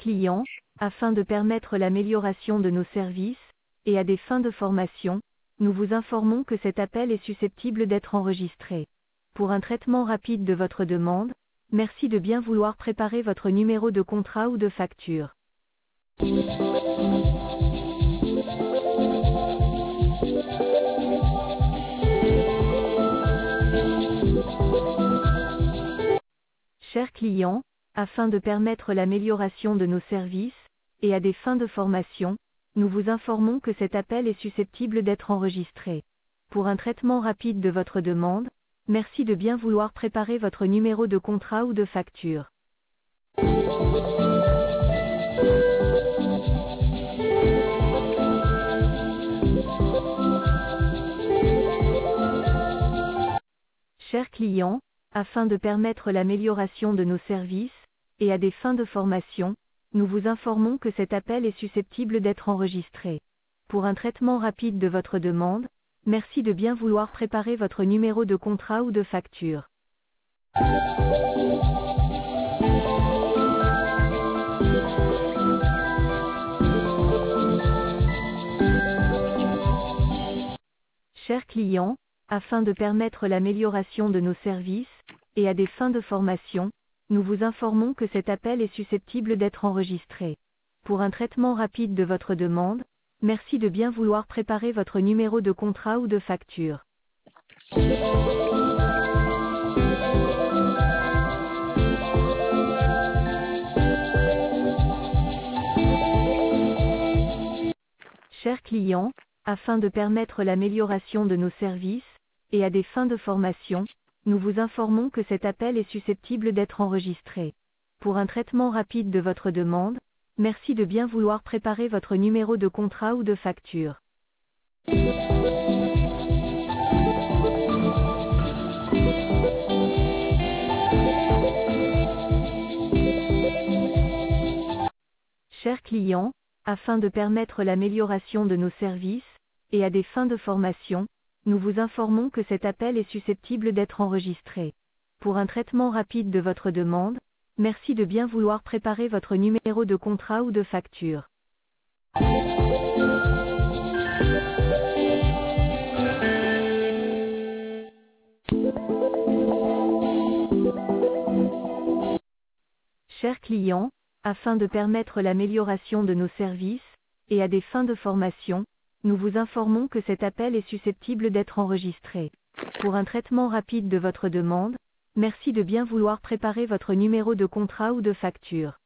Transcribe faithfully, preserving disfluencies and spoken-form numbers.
client, afin de permettre l'amélioration de nos services, et à des fins de formation, nous vous informons que cet appel est susceptible d'être enregistré. Pour un traitement rapide de votre demande, merci de bien vouloir préparer votre numéro de contrat ou de facture. Chers clients, afin de permettre l'amélioration de nos services, et à des fins de formation, nous vous informons que cet appel est susceptible d'être enregistré. Pour un traitement rapide de votre demande, merci de bien vouloir préparer votre numéro de contrat ou de facture. Chers clients, afin de permettre l'amélioration de nos services, et à des fins de formation, nous vous informons que cet appel est susceptible d'être enregistré. Pour un traitement rapide de votre demande, merci de bien vouloir préparer votre numéro de contrat ou de facture. Chers clients, afin de permettre l'amélioration de nos services, et à des fins de formation, nous vous informons que cet appel est susceptible d'être enregistré. Pour un traitement rapide de votre demande, merci de bien vouloir préparer votre numéro de contrat ou de facture. Chers clients, afin de permettre l'amélioration de nos services, et à des fins de formation, nous vous informons que cet appel est susceptible d'être enregistré. Pour un traitement rapide de votre demande, merci de bien vouloir préparer votre numéro de contrat ou de facture. Chers clients, afin de permettre l'amélioration de nos services, et à des fins de formation, nous vous informons que cet appel est susceptible d'être enregistré. Pour un traitement rapide de votre demande, merci de bien vouloir préparer votre numéro de contrat ou de facture. Chers clients, afin de permettre l'amélioration de nos services, et à des fins de formation, nous vous informons que cet appel est susceptible d'être enregistré. Pour un traitement rapide de votre demande, merci de bien vouloir préparer votre numéro de contrat ou de facture.